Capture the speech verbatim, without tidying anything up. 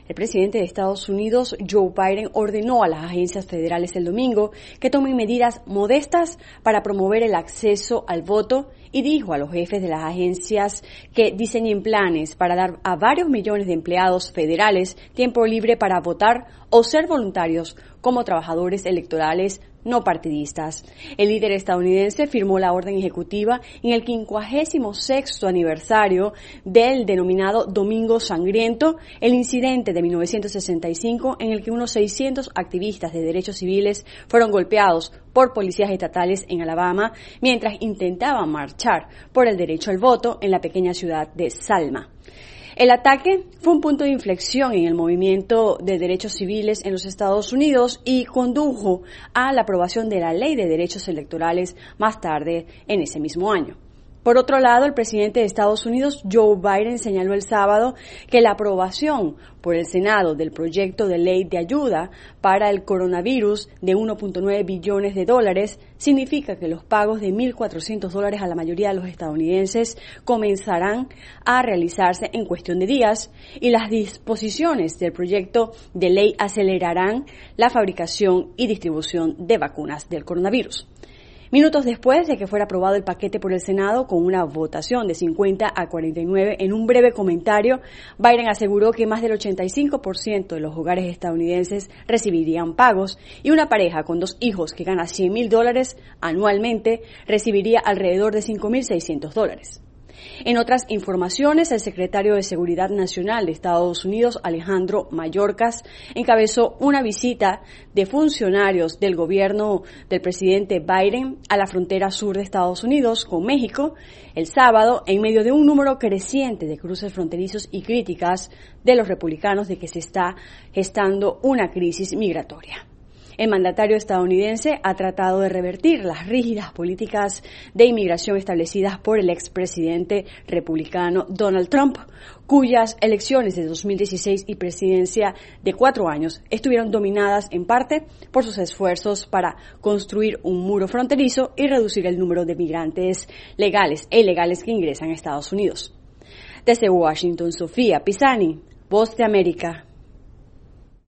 El presidente de Estados Unidos, Joe Biden, ordenó a las agencias federales el domingo que tomen medidas modestas para promover el acceso al voto y dijo a los jefes de las agencias que diseñen planes para dar a varios millones de empleados federales tiempo libre para votar o ser voluntarios como trabajadores electorales no partidistas. El líder estadounidense firmó la orden ejecutiva en el quincuagésimo sexto aniversario del denominado Domingo Sangriento, el incidente de mil novecientos sesenta y cinco en el que unos seiscientos activistas de derechos civiles fueron golpeados por policías estatales en Alabama mientras intentaban marchar por el derecho al voto en la pequeña ciudad de Selma. El ataque fue un punto de inflexión en el movimiento de derechos civiles en los Estados Unidos y condujo a la aprobación de la Ley de Derechos Electorales más tarde en ese mismo año. Por otro lado, el presidente de Estados Unidos, Joe Biden, señaló el sábado que la aprobación por el Senado del proyecto de ley de ayuda para el coronavirus de uno punto nueve billones de dólares significa que los pagos de mil cuatrocientos dólares a la mayoría de los estadounidenses comenzarán a realizarse en cuestión de días y las disposiciones del proyecto de ley acelerarán la fabricación y distribución de vacunas del coronavirus. Minutos después de que fuera aprobado el paquete por el Senado con una votación de cincuenta a cuarenta y nueve, en un breve comentario, Biden aseguró que más del ochenta y cinco por ciento de los hogares estadounidenses recibirían pagos y una pareja con dos hijos que gana cien mil dólares anualmente recibiría alrededor de cinco mil seiscientos dólares. En otras informaciones, el secretario de Seguridad Nacional de Estados Unidos, Alejandro Mayorkas, encabezó una visita de funcionarios del gobierno del presidente Biden a la frontera sur de Estados Unidos con México el sábado en medio de un número creciente de cruces fronterizos y críticas de los republicanos de que se está gestando una crisis migratoria. El mandatario estadounidense ha tratado de revertir las rígidas políticas de inmigración establecidas por el expresidente republicano Donald Trump, cuyas elecciones de dos mil dieciséis y presidencia de cuatro años estuvieron dominadas en parte por sus esfuerzos para construir un muro fronterizo y reducir el número de migrantes legales e ilegales que ingresan a Estados Unidos. Desde Washington, Sofía Pisani, Voz de América.